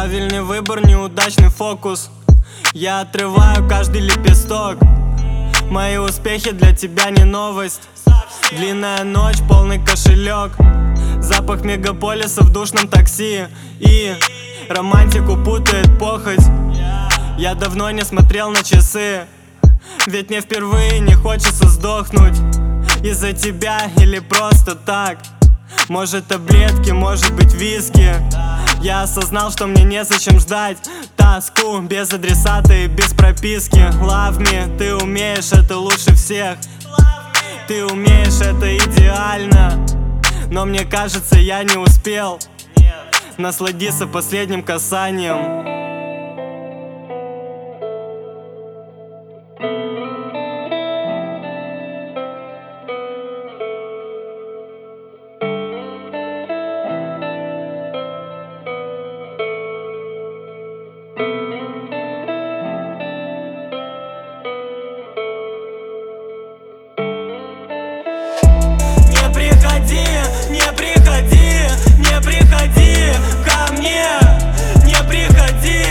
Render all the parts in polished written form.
Правильный выбор, неудачный фокус. Я отрываю каждый лепесток. Мои успехи для тебя не новость. Длинная ночь, полный кошелек. Запах мегаполиса в душном такси. И романтику путает похоть. Я давно не смотрел на часы, ведь мне впервые не хочется сдохнуть из-за тебя или просто так. Может таблетки, может быть виски. Я осознал, что мне незачем ждать тоску без адресата и без прописки. Love me, ты умеешь, это лучше всех. Ты умеешь, это идеально. Но мне кажется, я не успел насладиться последним касанием. Не приходи ко мне. Не приходи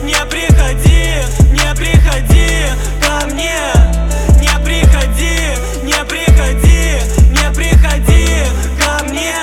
ко мне. Не приходи ко мне.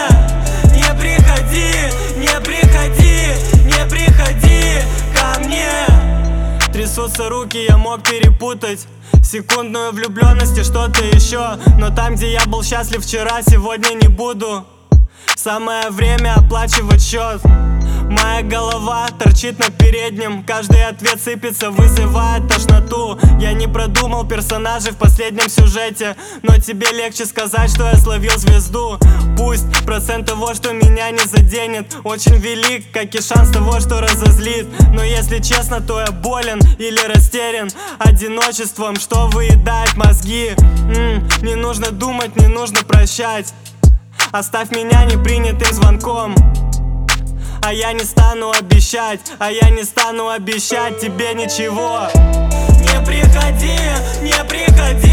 Не приходи ко мне. Трясутся руки, я мог перепутать секундную влюбленность и что-то еще. Но там, где я был счастлив вчера, сегодня не буду. Самое время оплачивать счет. Моя голова торчит на переднем. Каждый ответ сыпется, вызывает тошноту. Я не продумал персонажей в последнем сюжете, но тебе легче сказать, что я словил звезду. Пусть процент того, что меня не заденет, очень велик, как и шанс того, что разозлит. Но если честно, то я болен или растерян одиночеством, что выедает мозги. Не нужно думать, не нужно прощать. Оставь меня непринятым звонком. А я не стану обещать тебе ничего. Не приходи